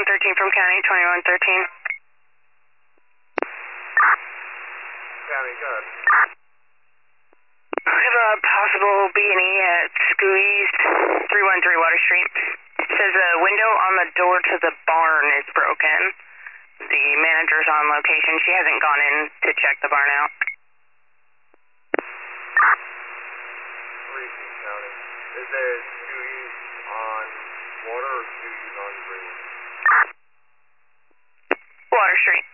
2113 from County, 2113. County, go ahead. We have a possible B&E at Squeeze, 313 Water Street. It says a window on the door to the barn is broken. The manager's on location. She hasn't gone in to check the barn out. Reese County. Is there Squeeze on water or Squeeze on green? Water Street.